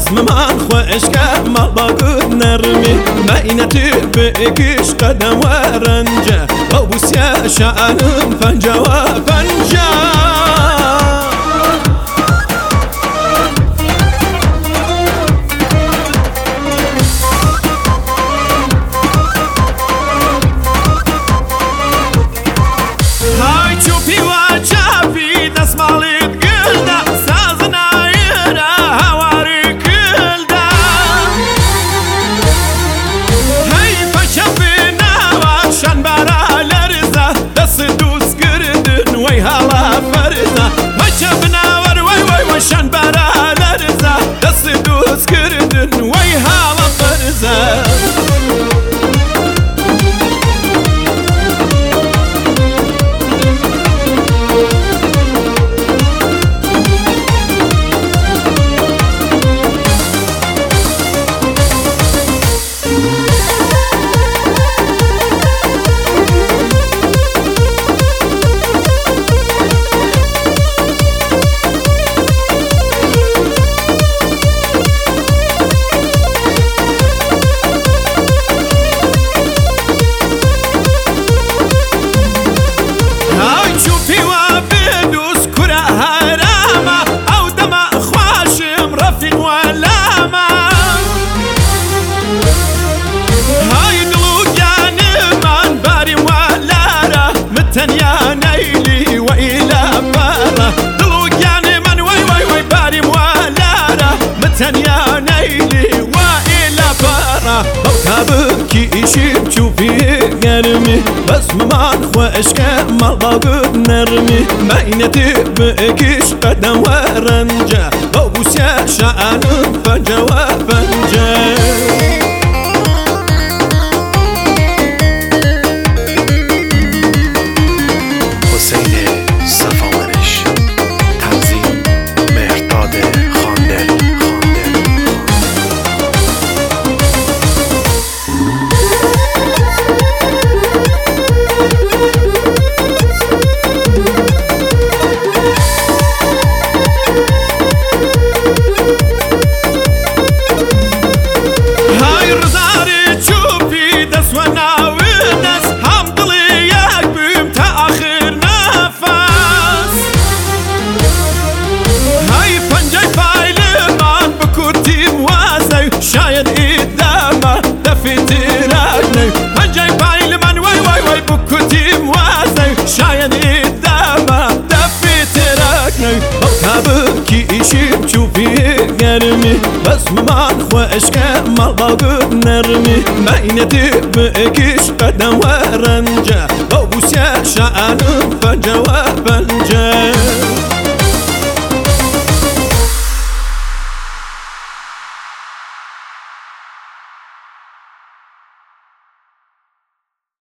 بس من خوش که مالباقود نرمی مینتی بکش قدم و رنجه و بوسیا شعنم پنجه و پنجه شان برا لرزه دست دوست کردن وی حالا فرزه تنيا نيلي وإلى بارة دلوك يعني من وي باري موالارة متنيا نيلي وإلى بارة بوكابكي إشي بشوفي قرمي بس ممان خوش كمال باقود نرمي مينتي بكيش قدم ورنجة بوسيا شعن فنجة وفنجة شاید ایدامه دفیت راکنی هنجای پایل من وی بکتیم وازی شاید ایدامه دفیت راکنی بوکابکی ایشی بچوفی گرمی بس من خوش که مال باقود نرمی مینتی بکش قدم و رنجه و بوسیا شعنم پنجه و پنجه